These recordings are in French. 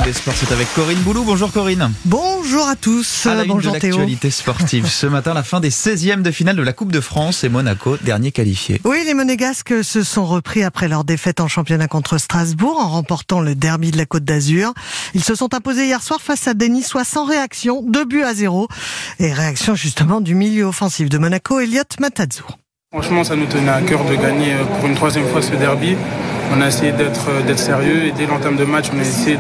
des sports, c'est avec Corinne Boulou. Bonjour Corinne. Bonjour à tous. À la une Bonjour de Théo. l'actualité sportive. Ce matin, la fin des 16e de finale de la Coupe de France et Monaco, dernier qualifié. Oui, les Monégasques se sont repris après leur défaite en championnat contre Strasbourg en remportant le derby de la Côte d'Azur. Ils se sont imposés hier soir face à des Niçois sans réaction, 2-0. Et réaction justement du milieu offensif de Monaco, Elliot Matadzo. Franchement, ça nous tenait à cœur de gagner pour une troisième fois ce derby. On a essayé d'être sérieux et dès l'entame de match, on a essayé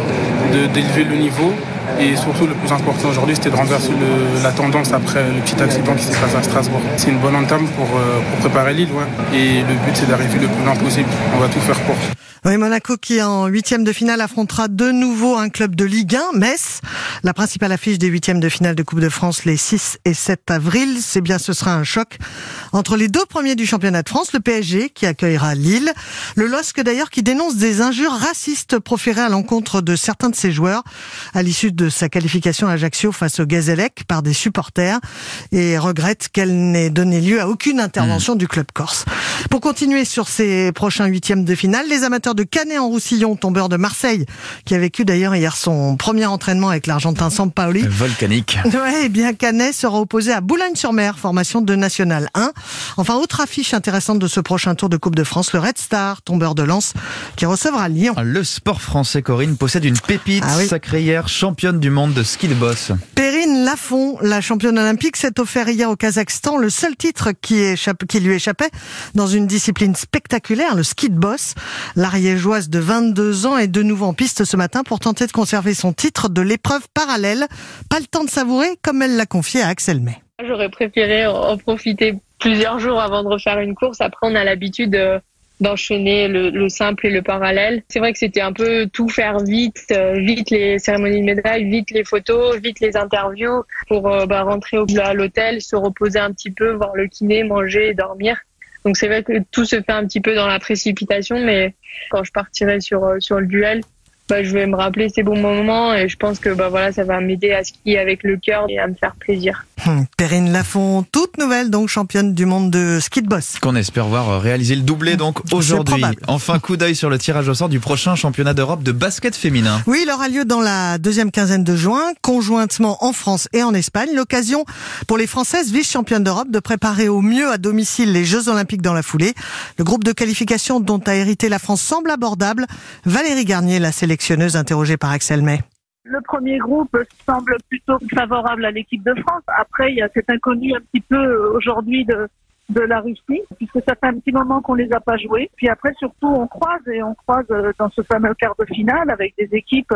d'élever le niveau. Et surtout, le plus important aujourd'hui, c'était de renverser la tendance après le petit accident qui s'est passé à Strasbourg. C'est une bonne entame pour préparer Lille. Ouais. Et le but, c'est d'arriver le plus loin possible. On va tout faire pour. Oui, Monaco qui en 8e de finale affrontera de nouveau un club de Ligue 1, Metz. La principale affiche des 8e de finale de Coupe de France les 6 et 7 avril. C'est bien, ce sera un choc entre les deux premiers du championnat de France, le PSG qui accueillera Lille. Le LOSC d'ailleurs qui dénonce des injures racistes proférées à l'encontre de certains de ses joueurs à l'issue de sa qualification à Ajaccio face au Gazélec par des supporters et regrette qu'elle n'ait donné lieu à aucune intervention du club corse. Pour continuer sur ces prochains 8e de finale, les amateurs de Canet-en-Roussillon, tombeur de Marseille, qui a vécu d'ailleurs hier son premier entraînement avec l'Argentin Sampaoli. Volcanique. Ouais, et bien Canet sera opposé à Boulogne-sur-Mer, formation de National 1. Enfin, autre affiche intéressante de ce prochain tour de Coupe de France, le Red Star, tombeur de Lens, qui recevra Lyon. Le sport français, Corinne, possède une pépite sacrée hier, championne du monde de ski de boss. Perrine Lafont, la championne olympique, s'est offert hier au Kazakhstan le seul titre qui lui échappait dans une discipline spectaculaire, le ski de boss. L'ariégeoise de 22 ans est de nouveau en piste ce matin pour tenter de conserver son titre de l'épreuve parallèle. Pas le temps de savourer, comme elle l'a confié à Axel May. J'aurais préféré en profiter plusieurs jours avant de refaire une course. Après, on a l'habitude d'enchaîner le simple et le parallèle. C'est vrai que c'était un peu tout faire vite les cérémonies de médailles, vite les photos, vite les interviews pour rentrer à l'hôtel, se reposer un petit peu, voir le kiné, manger et dormir. Donc c'est vrai que tout se fait un petit peu dans la précipitation, mais quand je partirai sur le duel, je vais me rappeler ces bons moments et je pense que ça va m'aider à skier avec le cœur et à me faire plaisir. Perrine Lafont, toute nouvelle donc championne du monde de ski de boss. Qu'on espère voir réaliser le doublé donc aujourd'hui. Enfin, coup d'œil sur le tirage au sort du prochain championnat d'Europe de basket féminin. Oui, il aura lieu dans la deuxième quinzaine de juin, conjointement en France et en Espagne. L'occasion pour les Françaises vice-championnes d'Europe de préparer au mieux à domicile les Jeux Olympiques dans la foulée. Le groupe de qualification dont a hérité la France semble abordable. Valérie Garnier, la sélectionneuse interrogée par Axel May. Le premier groupe semble plutôt favorable à l'équipe de France. Après, il y a cet inconnu un petit peu aujourd'hui de la Russie, puisque ça fait un petit moment qu'on les a pas joués. Puis après, surtout, on croise dans ce fameux quart de finale avec des équipes.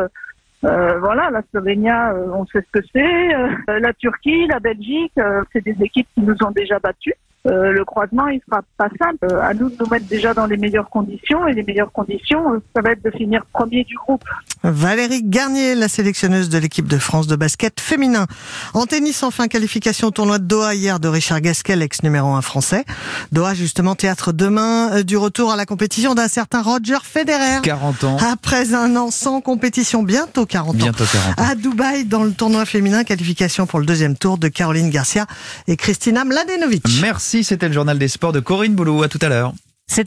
La Slovénie, on sait ce que c'est. La Turquie, la Belgique, c'est des équipes qui nous ont déjà battus. Le croisement, il sera pas simple. À nous de nous mettre déjà dans les meilleures conditions. Et les meilleures conditions, ça va être de finir premier du groupe. Valérie Garnier, la sélectionneuse de l'équipe de France de basket féminin. En tennis, enfin, qualification au tournoi de Doha hier de Richard Gasquet, ex-numéro 1 français. Doha, justement, théâtre demain du retour à la compétition d'un certain Roger Federer. 40 ans. Après un an sans compétition, bientôt 40 ans. À Dubaï, dans le tournoi féminin, qualification pour le deuxième tour de Caroline Garcia et Kristina Mladenovic. Merci, c'était le journal des sports de Corinne Boulou. À tout à l'heure.